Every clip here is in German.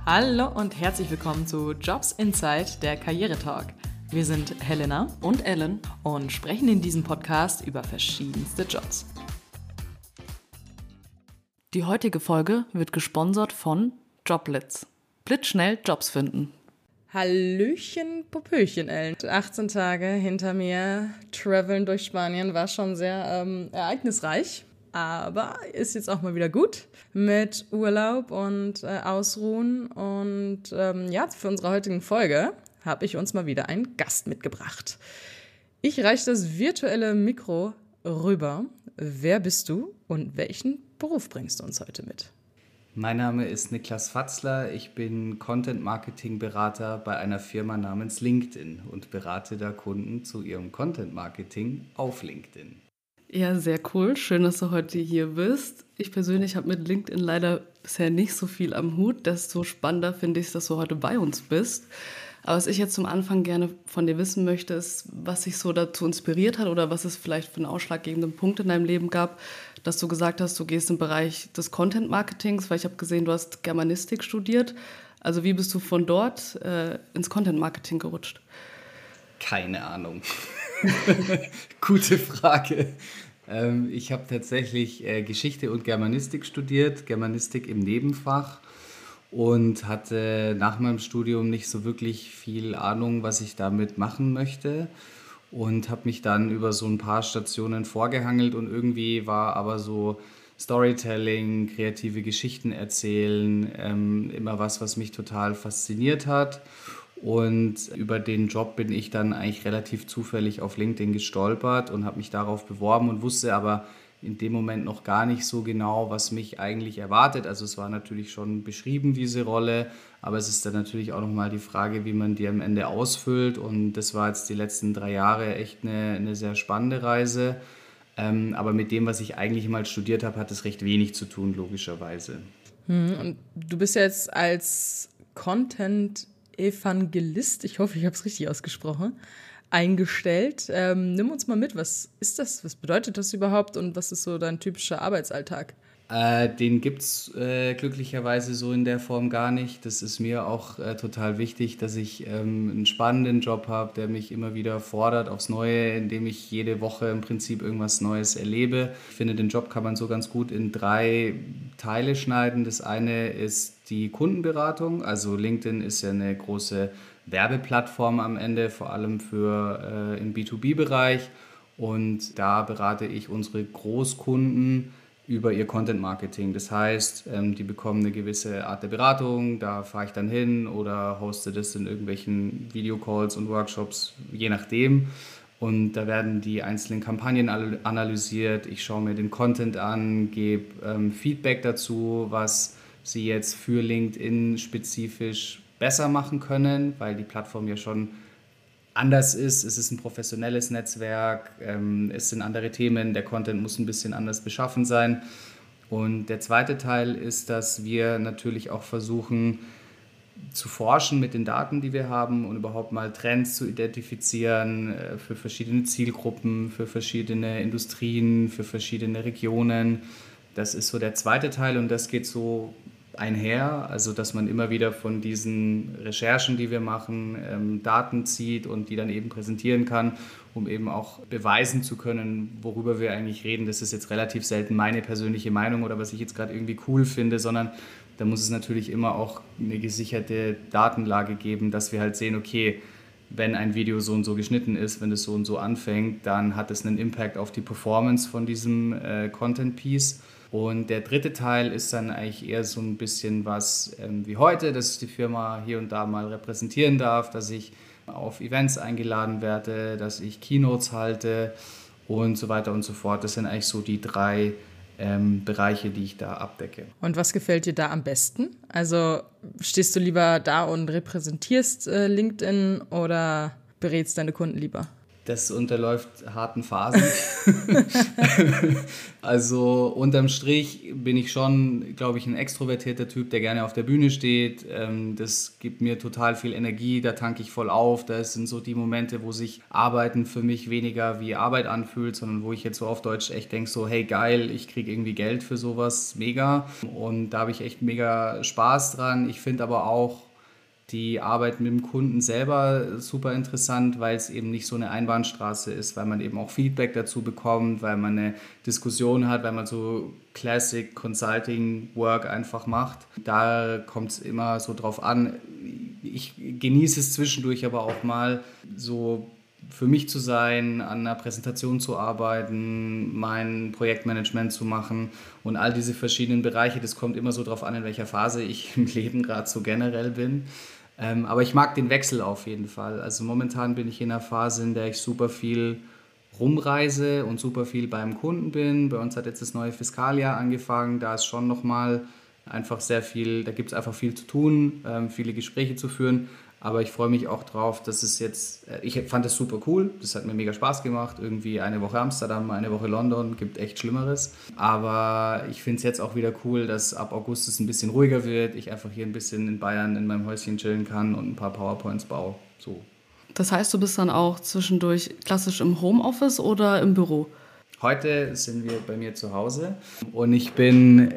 Hallo und herzlich willkommen zu Jobs Inside, der Karrieretalk. Wir sind Helena und Ellen und sprechen in diesem Podcast über verschiedenste Jobs. Die heutige Folge wird gesponsert von Joblitz. Blitzschnell Jobs finden. Hallöchen, Popöchen, Ellen. 18 Tage hinter mir, traveln durch Spanien, war schon sehr ereignisreich. Aber ist jetzt auch mal wieder gut mit Urlaub und Ausruhen. Und für unsere heutige Folge habe ich uns mal wieder einen Gast mitgebracht. Ich reiche das virtuelle Mikro rüber. Wer bist du und welchen Beruf bringst du uns heute mit? Mein Name ist Niklas Fatzler. Ich bin Content-Marketing-Berater bei einer Firma namens LinkedIn und berate da Kunden zu ihrem Content-Marketing auf LinkedIn. Ja, sehr cool. Schön, dass du heute hier bist. Ich persönlich habe mit LinkedIn leider bisher nicht so viel am Hut. Desto spannender finde ich es, dass du heute bei uns bist. Aber was ich jetzt zum Anfang gerne von dir wissen möchte, ist, was dich so dazu inspiriert hat oder was es vielleicht für einen ausschlaggebenden Punkt in deinem Leben gab, dass du gesagt hast, du gehst im Bereich des Content-Marketings, weil ich habe gesehen, du hast Germanistik studiert. Also wie bist du von dort ins Content-Marketing gerutscht? Keine Ahnung. Gute Frage. Ich habe tatsächlich Geschichte und Germanistik studiert, Germanistik im Nebenfach und hatte nach meinem Studium nicht so wirklich viel Ahnung, was ich damit machen möchte und habe mich dann über so ein paar Stationen vorgehangelt und irgendwie war aber so Storytelling, kreative Geschichten erzählen, immer was mich total fasziniert hat. Und über den Job bin ich dann eigentlich relativ zufällig auf LinkedIn gestolpert und habe mich darauf beworben und wusste aber in dem Moment noch gar nicht so genau, was mich eigentlich erwartet. Also es war natürlich schon beschrieben, diese Rolle, aber es ist dann natürlich auch nochmal die Frage, wie man die am Ende ausfüllt. Und das war jetzt die letzten 3 Jahre echt eine sehr spannende Reise. Aber mit dem, was ich eigentlich mal studiert habe, hat es recht wenig zu tun, logischerweise. Und du bist ja jetzt als Content-Evangelist, ich hoffe, ich habe es richtig ausgesprochen, eingestellt. Nimm uns mal mit, was ist das? Was bedeutet das überhaupt und was ist so dein typischer Arbeitsalltag? Den gibt es glücklicherweise so in der Form gar nicht. Das ist mir auch total wichtig, dass ich einen spannenden Job habe, der mich immer wieder fordert aufs Neue, indem ich jede Woche im Prinzip irgendwas Neues erlebe. Ich finde, den Job kann man so ganz gut in 3 Teile schneiden. Das eine ist die Kundenberatung. Also LinkedIn ist ja eine große Werbeplattform am Ende, vor allem für im B2B-Bereich. Und da berate ich unsere Großkunden über ihr Content-Marketing. Das heißt, die bekommen eine gewisse Art der Beratung, da fahre ich dann hin oder hoste das in irgendwelchen Videocalls und Workshops, je nachdem. Und da werden die einzelnen Kampagnen analysiert, ich schaue mir den Content an, gebe Feedback dazu, was sie jetzt für LinkedIn spezifisch besser machen können, weil die Plattform ja schon anders ist. Es ist ein professionelles Netzwerk, es sind andere Themen, der Content muss ein bisschen anders beschaffen sein. Und der zweite Teil ist, dass wir natürlich auch versuchen zu forschen mit den Daten, die wir haben und überhaupt mal Trends zu identifizieren für verschiedene Zielgruppen, für verschiedene Industrien, für verschiedene Regionen. Das ist so der zweite Teil und das geht so einher, also dass man immer wieder von diesen Recherchen, die wir machen, Daten zieht und die dann eben präsentieren kann, um eben auch beweisen zu können, worüber wir eigentlich reden. Das ist jetzt relativ selten meine persönliche Meinung oder was ich jetzt gerade irgendwie cool finde, sondern da muss es natürlich immer auch eine gesicherte Datenlage geben, dass wir halt sehen, okay, wenn ein Video so und so geschnitten ist, wenn es so und so anfängt, dann hat es einen Impact auf die Performance von diesem Content-Piece. Und der dritte Teil ist dann eigentlich eher so ein bisschen was wie heute, dass ich die Firma hier und da mal repräsentieren darf, dass ich auf Events eingeladen werde, dass ich Keynotes halte und so weiter und so fort. Das sind eigentlich so die 3 Bereiche, die ich da abdecke. Und was gefällt dir da am besten? Also stehst du lieber da und repräsentierst LinkedIn oder berätst deine Kunden lieber? Das unterläuft harten Phasen. Also unterm Strich bin ich schon, glaube ich, ein extrovertierter Typ, der gerne auf der Bühne steht. Das gibt mir total viel Energie, da tanke ich voll auf. Das sind so die Momente, wo sich Arbeiten für mich weniger wie Arbeit anfühlt, sondern wo ich jetzt so auf Deutsch echt denke, so hey geil, ich kriege irgendwie Geld für sowas, mega. Und da habe ich echt mega Spaß dran. Ich finde aber auch die Arbeit mit dem Kunden selber super interessant, weil es eben nicht so eine Einbahnstraße ist, weil man eben auch Feedback dazu bekommt, weil man eine Diskussion hat, weil man so Classic Consulting Work einfach macht. Da kommt es immer so drauf an. Ich genieße es zwischendurch aber auch mal so für mich zu sein, an einer Präsentation zu arbeiten, mein Projektmanagement zu machen und all diese verschiedenen Bereiche. Das kommt immer so drauf an, in welcher Phase ich im Leben gerade so generell bin. Aber ich mag den Wechsel auf jeden Fall. Also momentan bin ich in einer Phase, in der ich super viel rumreise und super viel beim Kunden bin. Bei uns hat jetzt das neue Fiskaljahr angefangen. Da ist schon nochmal einfach sehr viel, da gibt es einfach viel zu tun, viele Gespräche zu führen. Aber ich freue mich auch drauf, dass es jetzt, ich fand das super cool, das hat mir mega Spaß gemacht, irgendwie eine Woche Amsterdam, eine Woche London, gibt echt Schlimmeres. Aber ich finde es jetzt auch wieder cool, dass ab August es ein bisschen ruhiger wird, ich einfach hier ein bisschen in Bayern in meinem Häuschen chillen kann und ein paar PowerPoints baue. So. Das heißt, du bist dann auch zwischendurch klassisch im Homeoffice oder im Büro? Heute sind wir bei mir zu Hause und ich bin,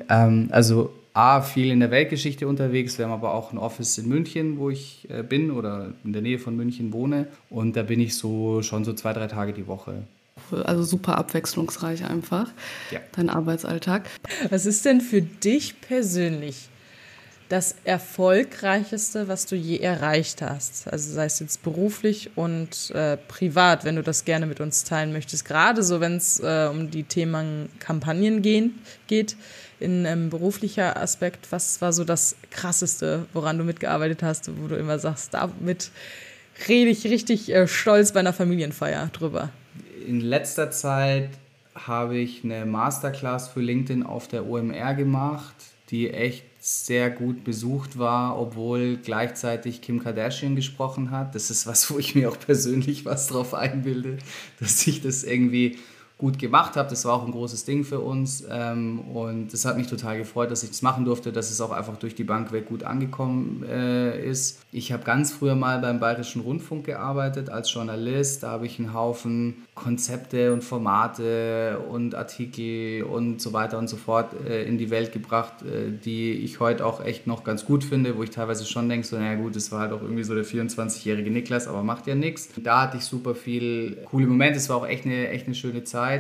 viel in der Weltgeschichte unterwegs. Wir haben aber auch ein Office in München, wo ich bin oder in der Nähe von München wohne. Und da bin ich schon so 2-3 Tage die Woche. Also super abwechslungsreich einfach, ja. Dein Arbeitsalltag. Was ist denn für dich persönlich das Erfolgreichste, was du je erreicht hast? Also sei es jetzt beruflich und privat, wenn du das gerne mit uns teilen möchtest. Gerade so, wenn es um die Themen Kampagnen geht. In beruflicher Aspekt, was war so das Krasseste, woran du mitgearbeitet hast, wo du immer sagst, damit rede ich richtig stolz bei einer Familienfeier drüber? In letzter Zeit habe ich eine Masterclass für LinkedIn auf der OMR gemacht, die echt sehr gut besucht war, obwohl gleichzeitig Kim Kardashian gesprochen hat. Das ist was, wo ich mir auch persönlich was drauf einbilde, dass ich das irgendwie gut gemacht habe. Das war auch ein großes Ding für uns und das hat mich total gefreut, dass ich das machen durfte, dass es auch einfach durch die Bank weg gut angekommen ist. Ich habe ganz früher mal beim Bayerischen Rundfunk gearbeitet als Journalist. Da habe ich einen Haufen Konzepte und Formate und Artikel und so weiter und so fort in die Welt gebracht, die ich heute auch echt noch ganz gut finde, wo ich teilweise schon denke, so, naja gut, das war halt auch irgendwie so der 24-jährige Niklas, aber macht ja nichts. Da hatte ich super viel coole Momente. Es war auch echt eine schöne Zeit.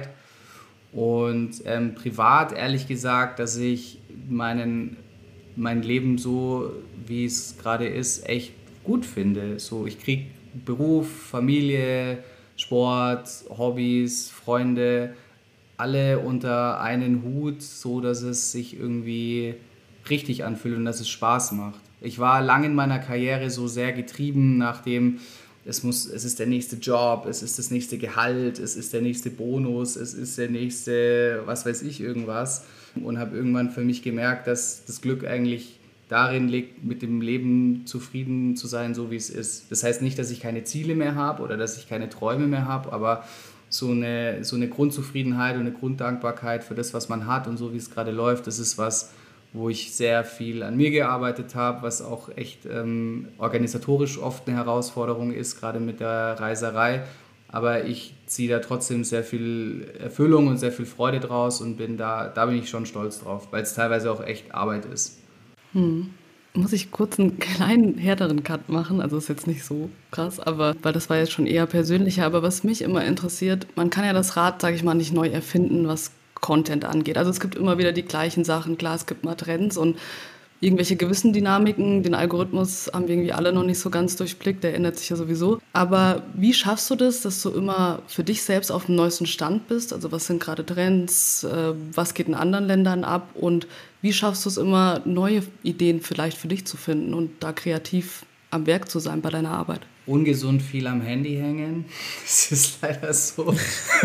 Und privat, ehrlich gesagt, dass ich mein Leben so, wie es gerade ist, echt gut finde. So, ich kriege Beruf, Familie, Sport, Hobbys, Freunde, alle unter einen Hut, so dass es sich irgendwie richtig anfühlt und dass es Spaß macht. Ich war lange in meiner Karriere so sehr getrieben nach dem, es ist der nächste Job, es ist das nächste Gehalt, es ist der nächste Bonus, es ist der nächste, was weiß ich, irgendwas. Und habe irgendwann für mich gemerkt, dass das Glück eigentlich darin liegt, mit dem Leben zufrieden zu sein, so wie es ist. Das heißt nicht, dass ich keine Ziele mehr habe oder dass ich keine Träume mehr habe, aber so eine Grundzufriedenheit und eine Grunddankbarkeit für das, was man hat und so, wie es gerade läuft, das ist was, wo ich sehr viel an mir gearbeitet habe, was auch echt organisatorisch oft eine Herausforderung ist, gerade mit der Reiserei. Aber ich ziehe da trotzdem sehr viel Erfüllung und sehr viel Freude draus und bin da bin ich schon stolz drauf, weil es teilweise auch echt Arbeit ist. Muss ich kurz einen kleinen, härteren Cut machen, also ist jetzt nicht so krass, aber weil das war jetzt schon eher persönlicher, aber was mich immer interessiert, man kann ja das Rad, sage ich mal, nicht neu erfinden, was Content angeht. Also es gibt immer wieder die gleichen Sachen, klar, es gibt mal Trends und irgendwelche gewissen Dynamiken, den Algorithmus haben wir irgendwie alle noch nicht so ganz durchblickt, der ändert sich ja sowieso. Aber wie schaffst du das, dass du immer für dich selbst auf dem neuesten Stand bist? Also was sind gerade Trends, was geht in anderen Ländern ab und wie schaffst du es immer, neue Ideen vielleicht für dich zu finden und da kreativ am Werk zu sein bei deiner Arbeit? Ungesund viel am Handy hängen. Das ist leider so.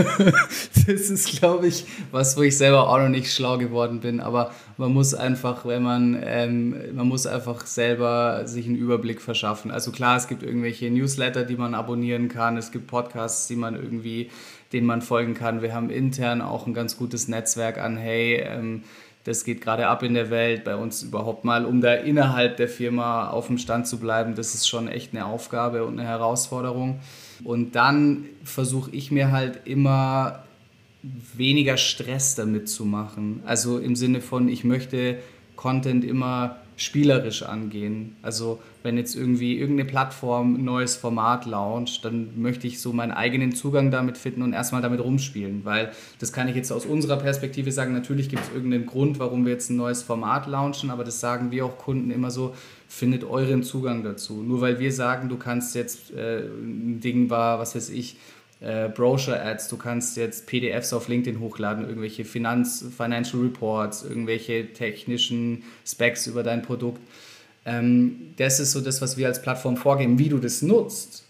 Das ist, glaube ich, was, wo ich selber auch noch nicht schlau geworden bin. Aber man muss einfach, man muss einfach selber sich einen Überblick verschaffen. Also klar, es gibt irgendwelche Newsletter, die man abonnieren kann. Es gibt Podcasts, denen man folgen kann. Wir haben intern auch ein ganz gutes Netzwerk an, hey, das geht gerade ab in der Welt, bei uns überhaupt mal, um da innerhalb der Firma auf dem Stand zu bleiben. Das ist schon echt eine Aufgabe und eine Herausforderung. Und dann versuche ich mir halt immer weniger Stress damit zu machen. Also im Sinne von, ich möchte Content immer spielerisch angehen. Also wenn jetzt irgendwie irgendeine Plattform ein neues Format launcht, dann möchte ich so meinen eigenen Zugang damit finden und erstmal damit rumspielen, weil das kann ich jetzt aus unserer Perspektive sagen, natürlich gibt es irgendeinen Grund, warum wir jetzt ein neues Format launchen, aber das sagen wir auch Kunden immer so, findet euren Zugang dazu. Nur weil wir sagen, du kannst jetzt, ein Ding war, was weiß ich, Brochure-Ads, du kannst jetzt PDFs auf LinkedIn hochladen, irgendwelche Financial Reports, irgendwelche technischen Specs über dein Produkt. Das ist so das, was wir als Plattform vorgeben. Wie du das nutzt,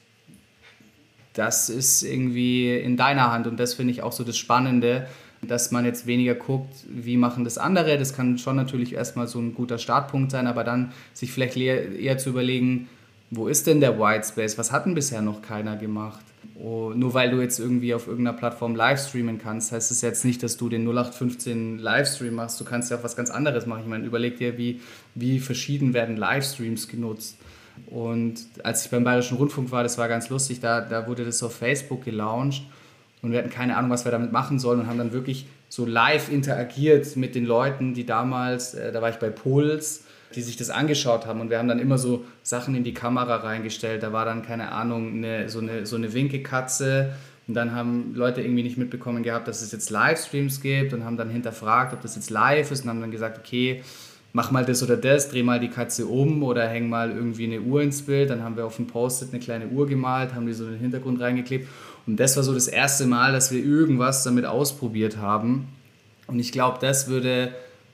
das ist irgendwie in deiner Hand und das finde ich auch so das Spannende, dass man jetzt weniger guckt, wie machen das andere. Das kann schon natürlich erstmal so ein guter Startpunkt sein, aber dann sich vielleicht eher zu überlegen, wo ist denn der White Space? Was hat denn bisher noch keiner gemacht? Oh, nur weil du jetzt irgendwie auf irgendeiner Plattform livestreamen kannst, heißt es jetzt nicht, dass du den 0815 Livestream machst. Du kannst ja auch was ganz anderes machen. Ich meine, überleg dir, wie verschieden werden Livestreams genutzt. Und als ich beim Bayerischen Rundfunk war, das war ganz lustig, da wurde das auf Facebook gelauncht und wir hatten keine Ahnung, was wir damit machen sollen und haben dann wirklich so live interagiert mit den Leuten, die damals, da war ich bei Puls, die sich das angeschaut haben und wir haben dann immer so Sachen in die Kamera reingestellt. Da war dann, keine Ahnung, so eine Winkekatze und dann haben Leute irgendwie nicht mitbekommen gehabt, dass es jetzt Livestreams gibt und haben dann hinterfragt, ob das jetzt live ist und haben dann gesagt, okay, mach mal das oder das, dreh mal die Katze um oder häng mal irgendwie eine Uhr ins Bild. Dann haben wir auf dem Post-it eine kleine Uhr gemalt, haben die so in den Hintergrund reingeklebt und das war so das erste Mal, dass wir irgendwas damit ausprobiert haben und ich glaube, das würde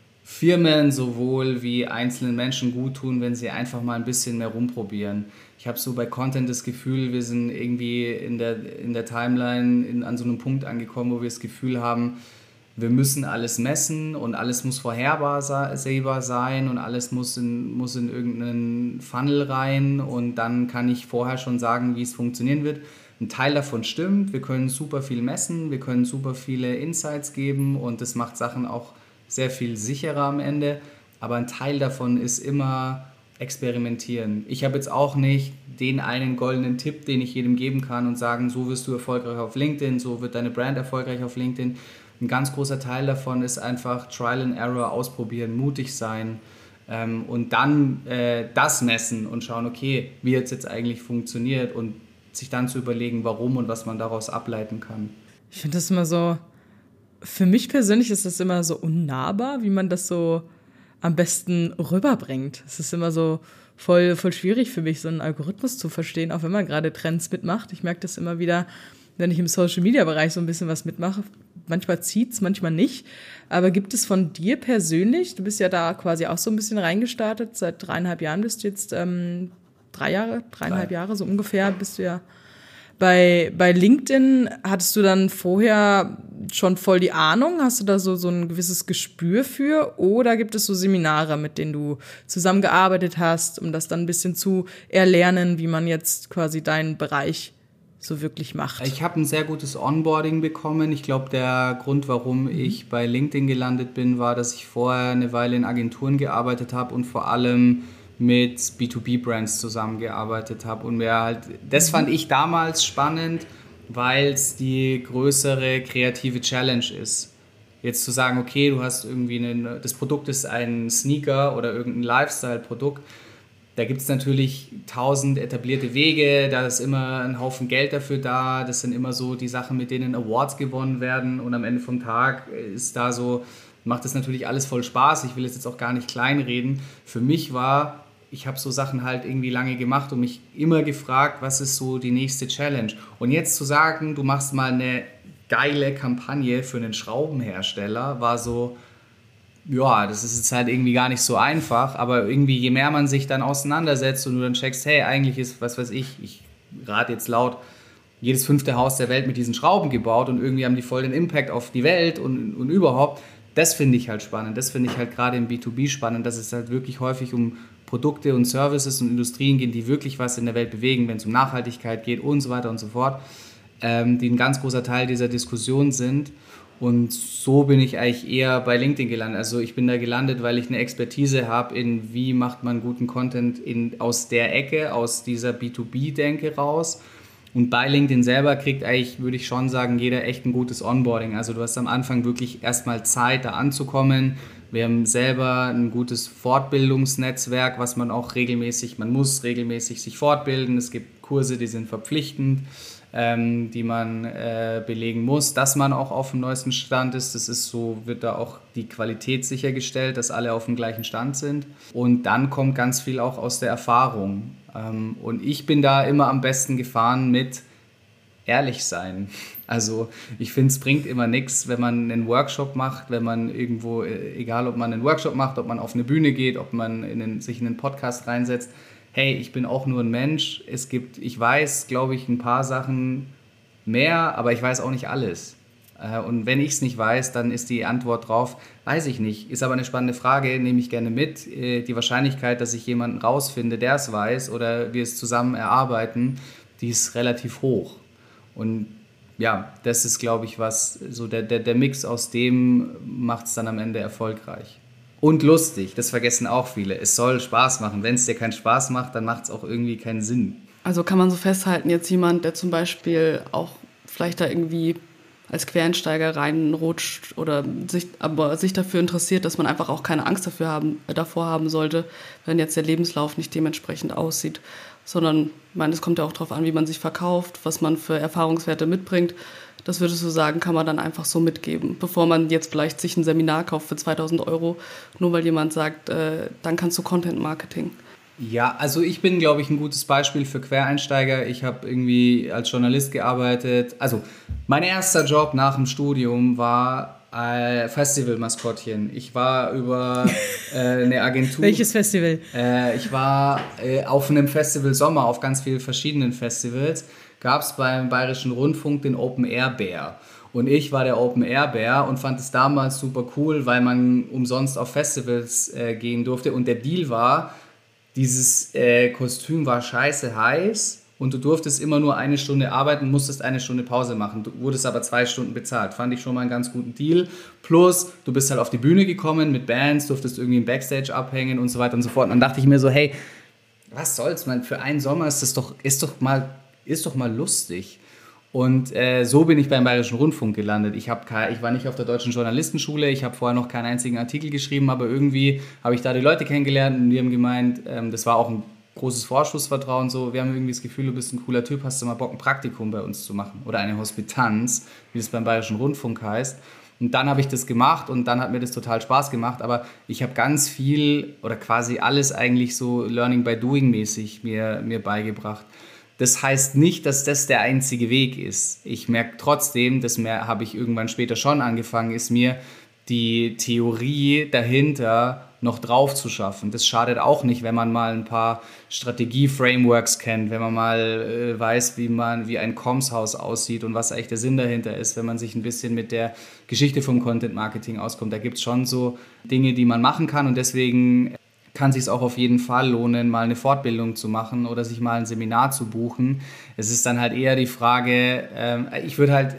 Firmen sowohl wie einzelnen Menschen gut tun, wenn sie einfach mal ein bisschen mehr rumprobieren. Ich habe so bei Content das Gefühl, wir sind irgendwie in der Timeline an so einem Punkt angekommen, wo wir das Gefühl haben, wir müssen alles messen und alles muss vorhersehbar sein und alles muss in irgendeinen Funnel rein und dann kann ich vorher schon sagen, wie es funktionieren wird. Ein Teil davon stimmt, wir können super viel messen, wir können super viele Insights geben und das macht Sachen auch sehr viel sicherer am Ende, aber ein Teil davon ist immer experimentieren. Ich habe jetzt auch nicht den einen goldenen Tipp, den ich jedem geben kann und sagen, so wirst du erfolgreich auf LinkedIn, so wird deine Brand erfolgreich auf LinkedIn. Ein ganz großer Teil davon ist einfach Trial and Error ausprobieren, mutig sein und dann das messen und schauen, okay, wie hat es jetzt eigentlich funktioniert und sich dann zu überlegen, warum und was man daraus ableiten kann. Ich finde das immer so, für mich persönlich ist das immer so unnahbar, wie man das so am besten rüberbringt. Es ist immer so voll schwierig für mich, so einen Algorithmus zu verstehen, auch wenn man gerade Trends mitmacht. Ich merke das immer wieder, wenn ich im Social-Media-Bereich so ein bisschen was mitmache. Manchmal zieht's, manchmal nicht. Aber gibt es von dir persönlich, du bist ja da quasi auch so ein bisschen reingestartet, seit 3,5 Jahren bist du jetzt 3,5 Jahre so ungefähr bist du ja bei LinkedIn. Hattest du dann vorher schon voll die Ahnung? Hast du da so ein gewisses Gespür für? Oder gibt es so Seminare, mit denen du zusammengearbeitet hast, um das dann ein bisschen zu erlernen, wie man jetzt quasi deinen Bereich so wirklich macht? Ich habe ein sehr gutes Onboarding bekommen. Ich glaube, der Grund, warum ich bei LinkedIn gelandet bin, war, dass ich vorher eine Weile in Agenturen gearbeitet habe und vor allem mit B2B-Brands zusammengearbeitet habe. Und das fand ich damals spannend, weil es die größere kreative Challenge ist. Jetzt zu sagen, okay, du hast irgendwie das Produkt ist ein Sneaker oder irgendein Lifestyle-Produkt. Da gibt es natürlich 1000 etablierte Wege, da ist immer ein Haufen Geld dafür da, das sind immer so die Sachen, mit denen Awards gewonnen werden und am Ende vom Tag ist da so, macht das natürlich alles voll Spaß, ich will es jetzt auch gar nicht kleinreden. Für mich ich habe so Sachen halt irgendwie lange gemacht und mich immer gefragt, was ist so die nächste Challenge? Und jetzt zu sagen, du machst mal eine geile Kampagne für einen Schraubenhersteller, war so, ja, das ist jetzt halt irgendwie gar nicht so einfach, aber irgendwie je mehr man sich dann auseinandersetzt und du dann checkst, hey, eigentlich ist, was weiß ich rate jetzt laut, jedes 5. Haus der Welt mit diesen Schrauben gebaut und irgendwie haben die voll den Impact auf die Welt und überhaupt. Das finde ich halt spannend. Das finde ich halt gerade im B2B spannend, dass es halt wirklich häufig um Produkte und Services und Industrien geht, die wirklich was in der Welt bewegen, wenn es um Nachhaltigkeit geht und so weiter und so fort, die ein ganz großer Teil dieser Diskussion sind. Und so bin ich eigentlich eher bei LinkedIn gelandet. Also ich bin da gelandet, weil ich eine Expertise habe in, wie macht man guten Content aus der Ecke, aus dieser B2B-Denke raus. Und bei LinkedIn selber kriegt eigentlich, würde ich schon sagen, jeder echt ein gutes Onboarding. Also du hast am Anfang wirklich erstmal Zeit, da anzukommen. Wir haben selber ein gutes Fortbildungsnetzwerk, was man muss regelmäßig sich fortbilden. Es gibt Kurse, die sind verpflichtend, die man belegen muss, dass man auch auf dem neuesten Stand ist. Das ist so, wird da auch die Qualität sichergestellt, dass alle auf dem gleichen Stand sind. Und dann kommt ganz viel auch aus der Erfahrung. Und ich bin da immer am besten gefahren mit ehrlich sein. Also ich finde, es bringt immer nichts, wenn man einen Workshop macht, wenn man irgendwo, egal ob man einen Workshop macht, ob man auf eine Bühne geht, ob man sich in einen Podcast reinsetzt, hey, ich bin auch nur ein Mensch. Ich weiß, glaube ich, ein paar Sachen mehr, aber ich weiß auch nicht alles. Und wenn ich es nicht weiß, dann ist die Antwort drauf, weiß ich nicht. Ist aber eine spannende Frage, nehme ich gerne mit. Die Wahrscheinlichkeit, dass ich jemanden rausfinde, der es weiß oder wir es zusammen erarbeiten, die ist relativ hoch. Und ja, das ist, glaube ich, was so der Mix aus dem macht es dann am Ende erfolgreich. Und lustig, das vergessen auch viele. Es soll Spaß machen. Wenn es dir keinen Spaß macht, dann macht es auch irgendwie keinen Sinn. Also kann man so festhalten, jetzt jemand, der zum Beispiel auch vielleicht da irgendwie als Quereinsteiger reinrutscht oder sich dafür interessiert, dass man einfach auch keine Angst davor haben sollte, wenn jetzt der Lebenslauf nicht dementsprechend aussieht. Sondern, ich meine, es kommt ja auch darauf an, wie man sich verkauft, was man für Erfahrungswerte mitbringt. Das würdest du sagen, kann man dann einfach so mitgeben, bevor man jetzt vielleicht sich ein Seminar kauft für 2.000 €, nur weil jemand sagt, dann kannst du Content Marketing. Ja, also ich bin, glaube ich, ein gutes Beispiel für Quereinsteiger. Ich habe irgendwie als Journalist gearbeitet. Also mein erster Job nach dem Studium war Festival-Maskottchen. Ich war über eine Agentur. Welches Festival? Ich war auf einem Festival Sommer, auf ganz vielen verschiedenen Festivals. Gab es beim Bayerischen Rundfunk den Open-Air-Bär. Und ich war der Open-Air-Bär und fand es damals super cool, weil man umsonst auf Festivals gehen durfte. Und der Deal war, dieses Kostüm war scheiße heiß und du durftest immer nur 1 Stunde arbeiten, musstest 1 Stunde Pause machen. Du wurdest aber 2 Stunden bezahlt. Fand ich schon mal einen ganz guten Deal. Plus, du bist halt auf die Bühne gekommen mit Bands, durftest irgendwie im Backstage abhängen und so weiter und so fort. Und dann dachte ich mir so, hey, was soll's, man, für einen Sommer ist doch mal lustig. Und so bin ich beim Bayerischen Rundfunk gelandet. Ich war nicht auf der Deutschen Journalistenschule, ich habe vorher noch keinen einzigen Artikel geschrieben, aber irgendwie habe ich da die Leute kennengelernt und die haben gemeint, das war auch ein großes Vorschussvertrauen, so, wir haben irgendwie das Gefühl, du bist ein cooler Typ, hast du mal Bock, ein Praktikum bei uns zu machen oder eine Hospitanz, wie das beim Bayerischen Rundfunk heißt. Und dann habe ich das gemacht und dann hat mir das total Spaß gemacht, aber ich habe ganz viel oder quasi alles eigentlich so Learning by Doing mäßig mir beigebracht. Das heißt nicht, dass das der einzige Weg ist. Ich merke trotzdem, habe ich irgendwann später schon angefangen, ist mir die Theorie dahinter noch drauf zu schaffen. Das schadet auch nicht, wenn man mal ein paar Strategie-Frameworks kennt, wenn man mal weiß, wie ein Comms-Haus aussieht und was eigentlich der Sinn dahinter ist, wenn man sich ein bisschen mit der Geschichte vom Content-Marketing auskommt. Da gibt es schon so Dinge, die man machen kann und deswegen kann es sich auch auf jeden Fall lohnen, mal eine Fortbildung zu machen oder sich mal ein Seminar zu buchen. Es ist dann halt eher die Frage, ich würde halt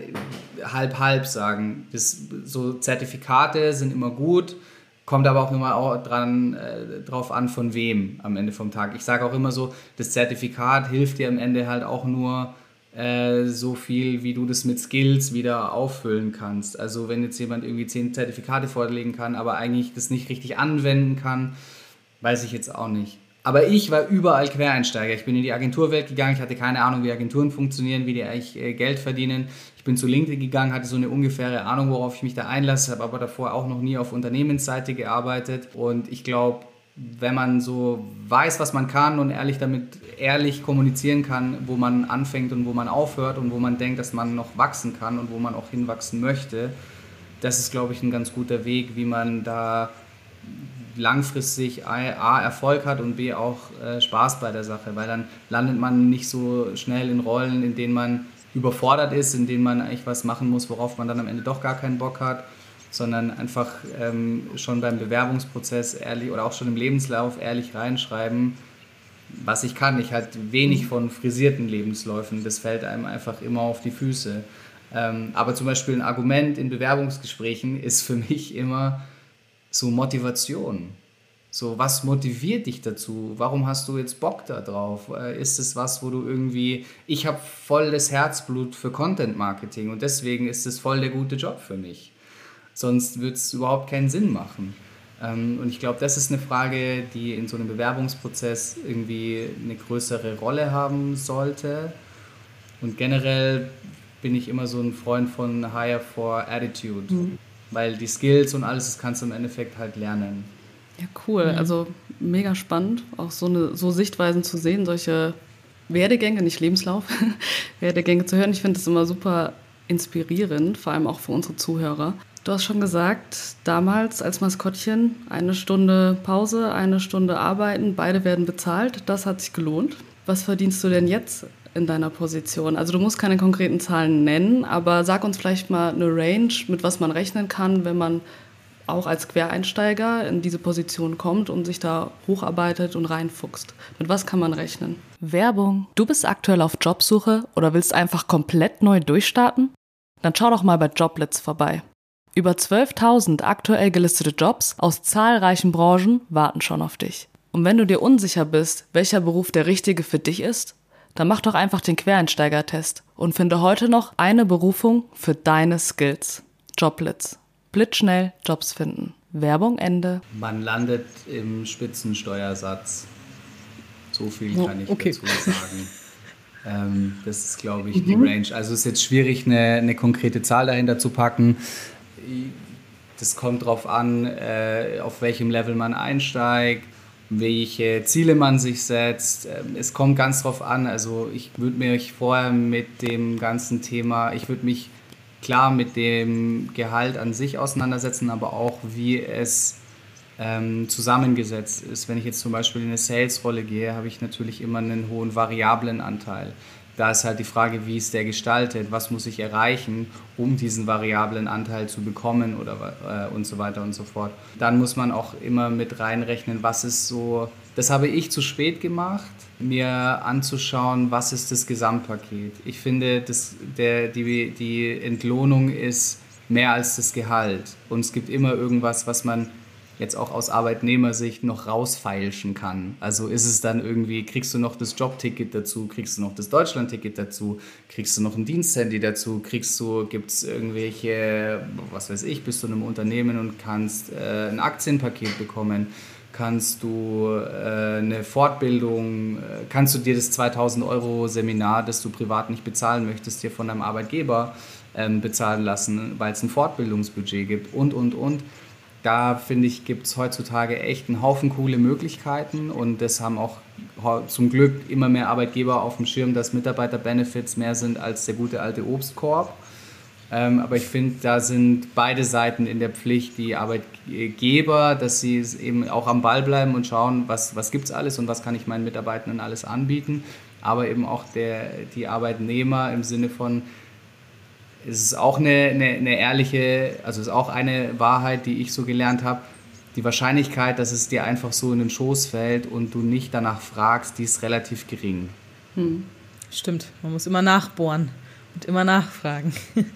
halb sagen, so Zertifikate sind immer gut, kommt aber auch immer drauf an, von wem am Ende vom Tag. Ich sage auch immer so, das Zertifikat hilft dir am Ende halt auch nur so viel, wie du das mit Skills wieder auffüllen kannst. Also wenn jetzt jemand irgendwie 10 Zertifikate vorlegen kann, aber eigentlich das nicht richtig anwenden kann, weiß ich jetzt auch nicht. Aber ich war überall Quereinsteiger. Ich bin in die Agenturwelt gegangen, ich hatte keine Ahnung, wie Agenturen funktionieren, wie die eigentlich Geld verdienen. Ich bin zu LinkedIn gegangen, hatte so eine ungefähre Ahnung, worauf ich mich da einlasse, habe aber davor auch noch nie auf Unternehmensseite gearbeitet. Und ich glaube, wenn man so weiß, was man kann und ehrlich kommunizieren kann, wo man anfängt und wo man aufhört und wo man denkt, dass man noch wachsen kann und wo man auch hinwachsen möchte, das ist, glaube ich, ein ganz guter Weg, wie man da langfristig A, Erfolg hat und B, auch Spaß bei der Sache, weil dann landet man nicht so schnell in Rollen, in denen man überfordert ist, in denen man eigentlich was machen muss, worauf man dann am Ende doch gar keinen Bock hat, sondern einfach schon beim Bewerbungsprozess ehrlich oder auch schon im Lebenslauf ehrlich reinschreiben, was ich kann. Ich halt wenig von frisierten Lebensläufen, das fällt einem einfach immer auf die Füße. Aber zum Beispiel ein Argument in Bewerbungsgesprächen ist für mich immer so Motivation. So, was motiviert dich dazu? Warum hast du jetzt Bock da drauf? Ist es was, wo du irgendwie, ich habe voll das Herzblut für Content Marketing und deswegen ist es voll der gute Job für mich. Sonst würde es überhaupt keinen Sinn machen. Und ich glaube, das ist eine Frage, die in so einem Bewerbungsprozess irgendwie eine größere Rolle haben sollte. Und generell bin ich immer so ein Freund von Hire for Attitude. Weil die Skills und alles, das kannst du im Endeffekt halt lernen. Ja, cool. Also mega spannend, auch so Sichtweisen zu sehen, solche Werdegänge, nicht Lebenslauf, Werdegänge zu hören. Ich finde das immer super inspirierend, vor allem auch für unsere Zuhörer. Du hast schon gesagt, damals als Maskottchen 1 Stunde Pause, 1 Stunde arbeiten, beide werden bezahlt. Das hat sich gelohnt. Was verdienst du denn jetzt in deiner Position? Also du musst keine konkreten Zahlen nennen, aber sag uns vielleicht mal eine Range, mit was man rechnen kann, wenn man auch als Quereinsteiger in diese Position kommt und sich da hocharbeitet und reinfuchst. Mit was kann man rechnen? Werbung. Du bist aktuell auf Jobsuche oder willst einfach komplett neu durchstarten? Dann schau doch mal bei Joblets vorbei. Über 12.000 aktuell gelistete Jobs aus zahlreichen Branchen warten schon auf dich. Und wenn du dir unsicher bist, welcher Beruf der richtige für dich ist, dann mach doch einfach den Quereinsteiger-Test und finde heute noch eine Berufung für deine Skills. Joblets. Blitzschnell Jobs finden. Werbung Ende. Man landet im Spitzensteuersatz. So viel kann ich dazu sagen. Das ist, glaube ich, die Range. Also es ist jetzt schwierig, eine konkrete Zahl dahinter zu packen. Das kommt darauf an, auf welchem Level man einsteigt, welche Ziele man sich setzt. Es kommt ganz drauf an. Also ich würde mich vorher mit dem ganzen Thema, ich würde mich klar mit dem Gehalt an sich auseinandersetzen, aber auch wie es zusammengesetzt ist. Wenn ich jetzt zum Beispiel in eine Sales-Rolle gehe, habe ich natürlich immer einen hohen variablen Anteil. Da ist halt die Frage, wie ist der gestaltet, was muss ich erreichen, um diesen variablen Anteil zu bekommen oder und so weiter und so fort. Dann muss man auch immer mit reinrechnen, was ist so, das habe ich zu spät gemacht, mir anzuschauen, was ist das Gesamtpaket. Ich finde, die Entlohnung ist mehr als das Gehalt und es gibt immer irgendwas, was man jetzt auch aus Arbeitnehmersicht noch rausfeilschen kann. Also ist es dann irgendwie, kriegst du noch das Jobticket dazu, kriegst du noch das Deutschlandticket dazu, kriegst du noch ein Diensthandy dazu, gibt es irgendwelche, was weiß ich, bist du in einem Unternehmen und kannst ein Aktienpaket bekommen, kannst du eine Fortbildung, kannst du dir das 2.000 € Seminar, das du privat nicht bezahlen möchtest, dir von deinem Arbeitgeber bezahlen lassen, weil es ein Fortbildungsbudget gibt und. Da, finde ich, gibt es heutzutage echt einen Haufen coole Möglichkeiten und das haben auch zum Glück immer mehr Arbeitgeber auf dem Schirm, dass Mitarbeiter-Benefits mehr sind als der gute alte Obstkorb. Aber ich finde, da sind beide Seiten in der Pflicht, die Arbeitgeber, dass sie eben auch am Ball bleiben und schauen, was gibt es alles und was kann ich meinen Mitarbeitenden alles anbieten, aber eben auch die Arbeitnehmer im Sinne von, es ist auch eine ehrliche, also es ist auch eine Wahrheit, die ich so gelernt habe. Die Wahrscheinlichkeit, dass es dir einfach so in den Schoß fällt und du nicht danach fragst, die ist relativ gering. Stimmt, man muss immer nachbohren und immer nachfragen,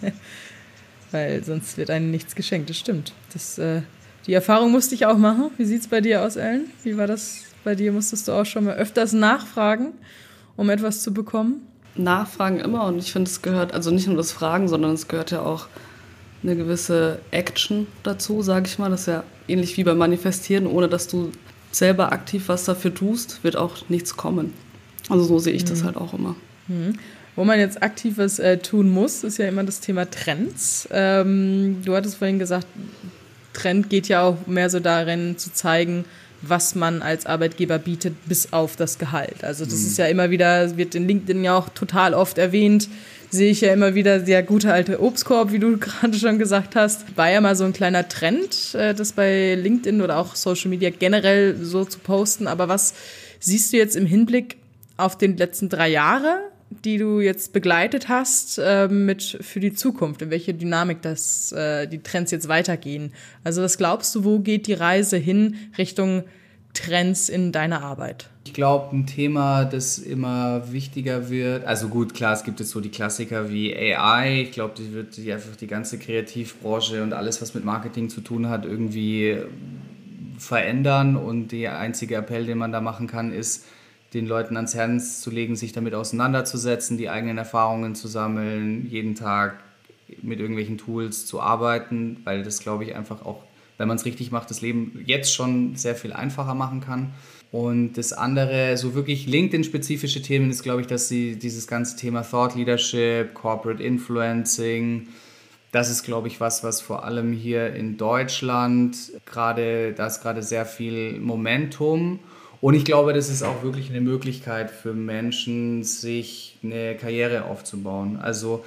weil sonst wird einem nichts geschenkt. Das stimmt. Die Erfahrung musste ich auch machen. Wie sieht es bei dir aus, Ellen? Wie war das bei dir? Musstest du auch schon mal öfters nachfragen, um etwas zu bekommen? Nachfragen immer und ich finde, es gehört, also nicht nur das Fragen, sondern es gehört ja auch eine gewisse Action dazu, sage ich mal. Das ist ja ähnlich wie beim Manifestieren, ohne dass du selber aktiv was dafür tust, wird auch nichts kommen. Also so sehe ich das halt auch immer. Wo man jetzt aktiv was tun muss, ist ja immer das Thema Trends. Du hattest vorhin gesagt, Trend geht ja auch mehr so darin zu zeigen, was man als Arbeitgeber bietet, bis auf das Gehalt. Also das ist ja immer wieder, wird in LinkedIn ja auch total oft erwähnt, sehe ich ja immer wieder der gute alte Obstkorb, wie du gerade schon gesagt hast. War ja mal so ein kleiner Trend, das bei LinkedIn oder auch Social Media generell so zu posten. Aber was siehst du jetzt im Hinblick auf die letzten 3 Jahre, die du jetzt begleitet hast, für die Zukunft? In welche Dynamik die Trends jetzt weitergehen? Also was glaubst du, wo geht die Reise hin Richtung Trends in deiner Arbeit? Ich glaube, ein Thema, das immer wichtiger wird, also gut, klar, es gibt jetzt so die Klassiker wie AI, ich glaube, die wird einfach die ganze Kreativbranche und alles, was mit Marketing zu tun hat, irgendwie verändern, und der einzige Appell, den man da machen kann, ist, den Leuten ans Herz zu legen, sich damit auseinanderzusetzen, die eigenen Erfahrungen zu sammeln, jeden Tag mit irgendwelchen Tools zu arbeiten, weil das, glaube ich, einfach auch, wenn man es richtig macht, das Leben jetzt schon sehr viel einfacher machen kann. Und das andere, so wirklich LinkedIn-spezifische Themen, ist, glaube ich, dass sie dieses ganze Thema Thought Leadership, Corporate Influencing, das ist, glaube ich, was vor allem hier in Deutschland da ist gerade sehr viel Momentum. Und ich glaube, das ist auch wirklich eine Möglichkeit für Menschen, sich eine Karriere aufzubauen. Also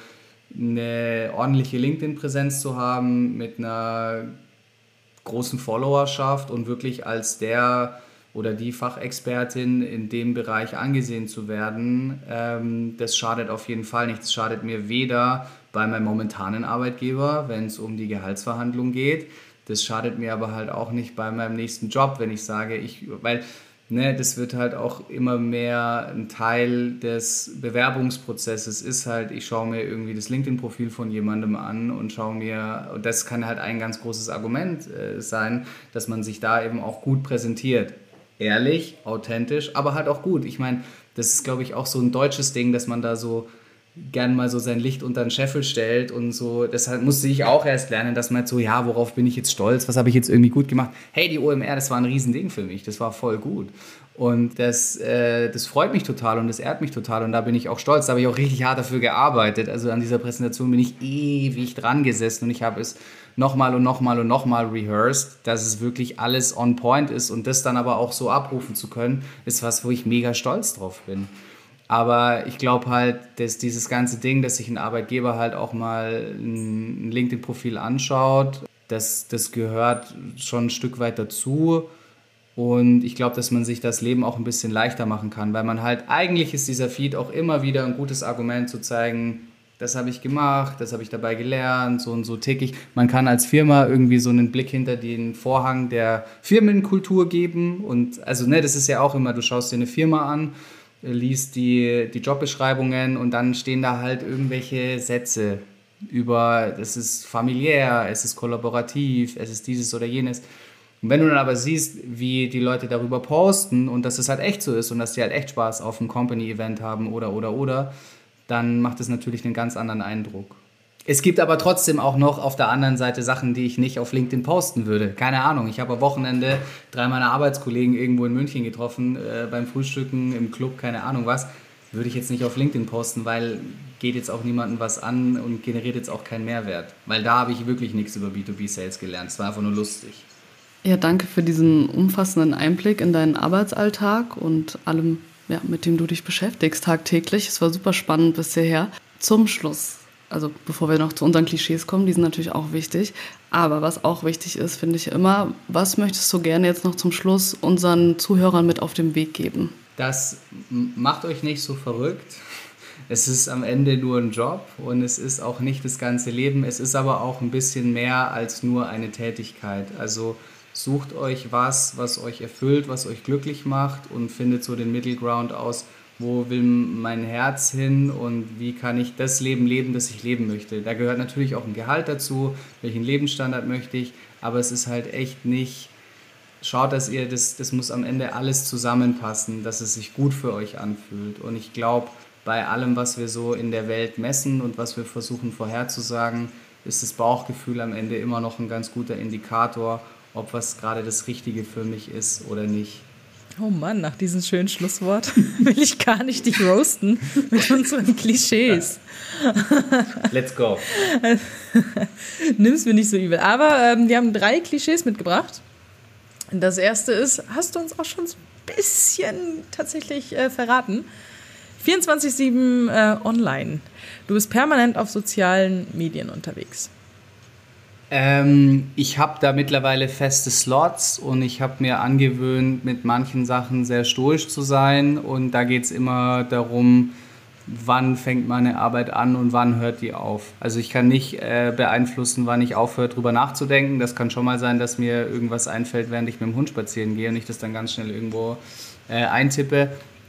eine ordentliche LinkedIn-Präsenz zu haben mit einer großen Followerschaft und wirklich als der oder die Fachexpertin in dem Bereich angesehen zu werden, das schadet auf jeden Fall nicht. Das schadet mir weder bei meinem momentanen Arbeitgeber, wenn es um die Gehaltsverhandlung geht. Das schadet mir aber halt auch nicht bei meinem nächsten Job, wenn ich sage, weil das wird halt auch immer mehr ein Teil des Bewerbungsprozesses ist halt, ich schaue mir irgendwie das LinkedIn-Profil von jemandem an und und das kann halt ein ganz großes Argument sein, dass man sich da eben auch gut präsentiert. Ehrlich, authentisch, aber halt auch gut. Ich meine, das ist, glaube ich, auch so ein deutsches Ding, dass man da so gern mal so sein Licht unter den Scheffel stellt und so. Deshalb musste ich auch erst lernen, dass man halt so, ja, worauf bin ich jetzt stolz? Was habe ich jetzt irgendwie gut gemacht? Hey, die OMR, das war ein Riesending für mich. Das war voll gut. Und das freut mich total und das ehrt mich total. Und da bin ich auch stolz. Da habe ich auch richtig hart dafür gearbeitet. Also an dieser Präsentation bin ich ewig dran gesessen und ich habe es nochmal und nochmal und nochmal rehearsed, dass es wirklich alles on point ist. Und das dann aber auch so abrufen zu können, ist was, wo ich mega stolz drauf bin. Aber ich glaube halt, dass dieses ganze Ding, dass sich ein Arbeitgeber halt auch mal ein LinkedIn-Profil anschaut, das gehört schon ein Stück weit dazu. Und ich glaube, dass man sich das Leben auch ein bisschen leichter machen kann, weil man halt, eigentlich ist dieser Feed auch immer wieder ein gutes Argument zu zeigen, das habe ich gemacht, das habe ich dabei gelernt, so und so tick ich. Man kann als Firma irgendwie so einen Blick hinter den Vorhang der Firmenkultur geben. Und also, das ist ja auch immer, du schaust dir eine Firma an, liest die Jobbeschreibungen und dann stehen da halt irgendwelche Sätze über, es ist familiär, es ist kollaborativ, es ist dieses oder jenes. Und wenn du dann aber siehst, wie die Leute darüber posten und dass es halt echt so ist und dass die halt echt Spaß auf einem Company-Event haben oder, dann macht es natürlich einen ganz anderen Eindruck. Es gibt aber trotzdem auch noch auf der anderen Seite Sachen, die ich nicht auf LinkedIn posten würde. Keine Ahnung, ich habe am Wochenende 3 meiner Arbeitskollegen irgendwo in München getroffen, beim Frühstücken, im Club, keine Ahnung was. Würde ich jetzt nicht auf LinkedIn posten, weil geht jetzt auch niemandem was an und generiert jetzt auch keinen Mehrwert. Weil da habe ich wirklich nichts über B2B-Sales gelernt. Es war einfach nur lustig. Ja, danke für diesen umfassenden Einblick in deinen Arbeitsalltag und allem, mit dem du dich beschäftigst tagtäglich. Es war super spannend bis hierher. Zum Schluss, also bevor wir noch zu unseren Klischees kommen, die sind natürlich auch wichtig. Aber was auch wichtig ist, finde ich immer, was möchtest du gerne jetzt noch zum Schluss unseren Zuhörern mit auf den Weg geben? Das macht euch nicht so verrückt. Es ist am Ende nur ein Job und es ist auch nicht das ganze Leben. Es ist aber auch ein bisschen mehr als nur eine Tätigkeit. Also sucht euch was euch erfüllt, was euch glücklich macht und findet so den Middle Ground aus, wo will mein Herz hin und wie kann ich das Leben leben, das ich leben möchte. Da gehört natürlich auch ein Gehalt dazu, welchen Lebensstandard möchte ich, aber es ist halt echt nicht, schaut, dass ihr, das muss am Ende alles zusammenpassen, dass es sich gut für euch anfühlt. Und ich glaube, bei allem, was wir so in der Welt messen und was wir versuchen vorherzusagen, ist das Bauchgefühl am Ende immer noch ein ganz guter Indikator, ob was gerade das Richtige für mich ist oder nicht. Oh Mann, nach diesem schönen Schlusswort will ich gar nicht dich roasten mit unseren Klischees. Let's go. Nimm's mir nicht so übel. Aber wir haben 3 Klischees mitgebracht. Das erste ist, hast du uns auch schon so ein bisschen tatsächlich verraten. 24/7 online. Du bist permanent auf sozialen Medien unterwegs. Ich habe da mittlerweile feste Slots und ich habe mir angewöhnt, mit manchen Sachen sehr stoisch zu sein. Und da geht es immer darum, wann fängt meine Arbeit an und wann hört die auf. Also ich kann nicht beeinflussen, wann ich aufhöre, drüber nachzudenken. Das kann schon mal sein, dass mir irgendwas einfällt, während ich mit dem Hund spazieren gehe und ich das dann ganz schnell irgendwo eintippe.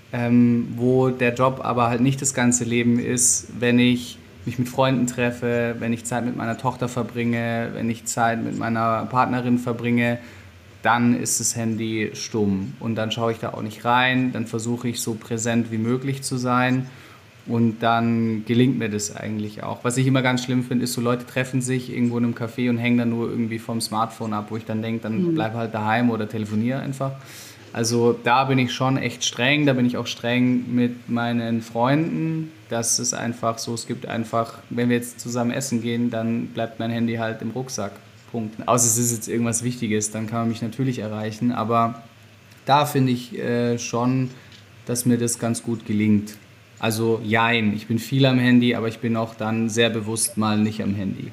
Wo der Job aber halt nicht das ganze Leben ist, wenn ich mich mit Freunden treffe, wenn ich Zeit mit meiner Tochter verbringe, wenn ich Zeit mit meiner Partnerin verbringe, dann ist das Handy stumm und dann schaue ich da auch nicht rein, dann versuche ich so präsent wie möglich zu sein und dann gelingt mir das eigentlich auch. Was ich immer ganz schlimm finde, ist, so Leute treffen sich irgendwo in einem Café und hängen dann nur irgendwie vom Smartphone ab, wo ich dann denke, dann bleib halt daheim oder telefoniere einfach. Also da bin ich schon echt streng, da bin ich auch streng mit meinen Freunden. Das ist einfach so, es gibt einfach, wenn wir jetzt zusammen essen gehen, dann bleibt mein Handy halt im Rucksack. Punkt. Außer es ist jetzt irgendwas Wichtiges, dann kann man mich natürlich erreichen. Aber da finde ich schon, dass mir das ganz gut gelingt. Also jein, ich bin viel am Handy, aber ich bin auch dann sehr bewusst mal nicht am Handy.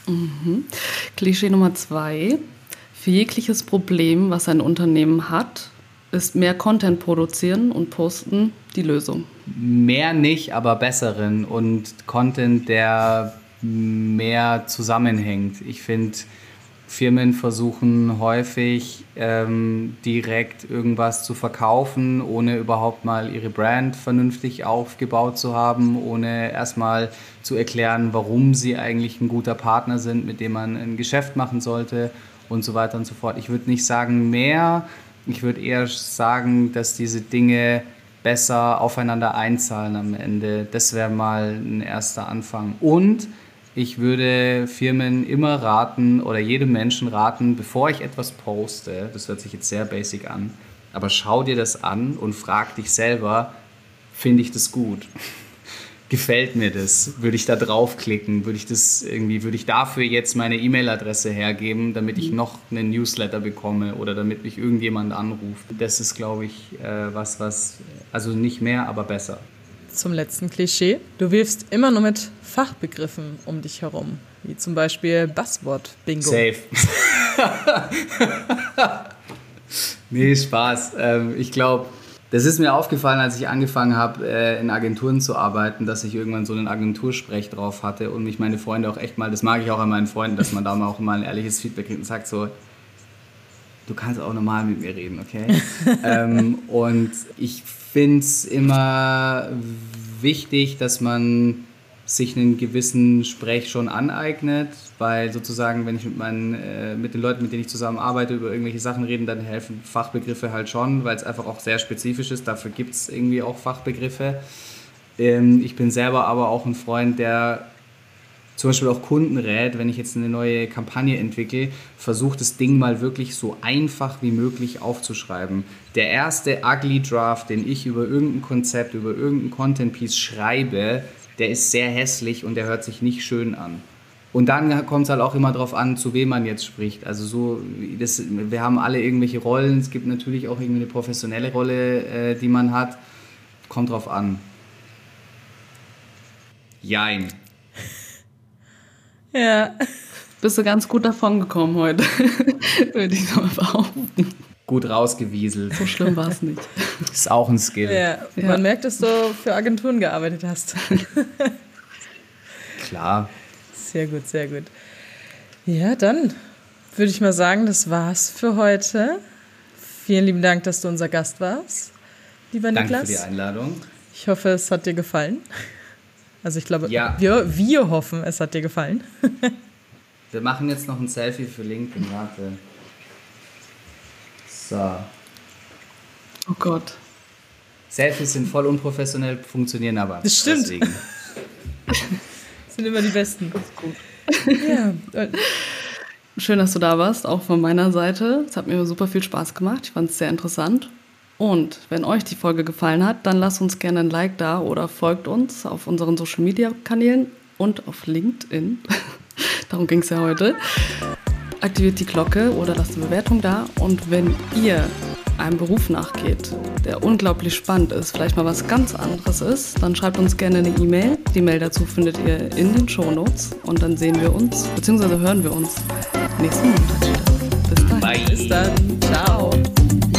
Klischee Nummer 2. Für jegliches Problem, was ein Unternehmen hat, ist mehr Content produzieren und posten die Lösung. Mehr nicht, aber besseren und Content, der mehr zusammenhängt. Ich finde, Firmen versuchen häufig direkt irgendwas zu verkaufen, ohne überhaupt mal ihre Brand vernünftig aufgebaut zu haben, ohne erstmal zu erklären, warum sie eigentlich ein guter Partner sind, mit dem man ein Geschäft machen sollte und so weiter und so fort. Ich würde nicht sagen mehr, ich würde eher sagen, dass diese Dinge besser aufeinander einzahlen am Ende. Das wäre mal ein erster Anfang. Und ich würde Firmen immer raten oder jedem Menschen raten, bevor ich etwas poste, das hört sich jetzt sehr basic an, aber schau dir das an und frag dich selber, finde ich das gut? Gefällt mir das? Würde ich da draufklicken? Würde ich dafür jetzt meine E-Mail-Adresse hergeben, damit ich noch einen Newsletter bekomme oder damit mich irgendjemand anruft? Das ist, glaube ich, also nicht mehr, aber besser. Zum letzten Klischee. Du wirfst immer nur mit Fachbegriffen um dich herum, wie zum Beispiel Buzzword-Bingo. Safe. Nee, Spaß. Ich glaube, das ist mir aufgefallen, als ich angefangen habe, in Agenturen zu arbeiten, dass ich irgendwann so einen Agentursprech drauf hatte und mich meine Freunde auch echt mal, das mag ich auch an meinen Freunden, dass man da mal auch mal ein ehrliches Feedback kriegt und sagt so, du kannst auch normal mit mir reden, okay? Und ich finde es immer wichtig, dass man sich einen gewissen Sprech schon aneignet, weil sozusagen, wenn ich mit den Leuten, mit denen ich zusammen arbeite, über irgendwelche Sachen reden, dann helfen Fachbegriffe halt schon, weil es einfach auch sehr spezifisch ist. Dafür gibt es irgendwie auch Fachbegriffe. Ich bin selber aber auch ein Freund, der zum Beispiel auch Kunden rät, wenn ich jetzt eine neue Kampagne entwickle, versucht das Ding mal wirklich so einfach wie möglich aufzuschreiben. Der erste Ugly Draft, den ich über irgendein Konzept, über irgendein Content-Piece schreibe, der ist sehr hässlich und der hört sich nicht schön an. Und dann kommt es halt auch immer darauf an, zu wem man jetzt spricht. Also so, wir haben alle irgendwelche Rollen, es gibt natürlich auch irgendwie eine professionelle Rolle, die man hat. Kommt drauf an. Jein. Ja. Bist du ganz gut davon gekommen heute, würde ich mal behaupten. Gut rausgewieselt. So schlimm war es nicht. Ist auch ein Skill. Ja, man merkt, dass du für Agenturen gearbeitet hast. Klar. Sehr gut, sehr gut. Ja, dann würde ich mal sagen, das war's für heute. Vielen lieben Dank, dass du unser Gast warst, lieber Niklas. Danke für die Einladung. Ich hoffe, es hat dir gefallen. Also ich glaube, ja. wir hoffen, es hat dir gefallen. Wir machen jetzt noch ein Selfie für LinkedIn, warte. So. Oh Gott. Selfies sind voll unprofessionell, funktionieren aber. Das stimmt. Deswegen. Sind immer die Besten. Das ist gut. Ja. Schön, dass du da warst, auch von meiner Seite. Es hat mir super viel Spaß gemacht. Ich fand es sehr interessant. Und wenn euch die Folge gefallen hat, dann lasst uns gerne ein Like da oder folgt uns auf unseren Social-Media-Kanälen und auf LinkedIn. Darum ging es ja heute. Aktiviert die Glocke oder lasst eine Bewertung da. Und wenn ihr einem Beruf nachgeht, der unglaublich spannend ist, vielleicht mal was ganz anderes ist, dann schreibt uns gerne eine E-Mail. Die Mail dazu findet ihr in den Shownotes und dann sehen wir uns, beziehungsweise hören wir uns nächsten Montag wieder. Bis dann. Bye. Bis dann. Ciao.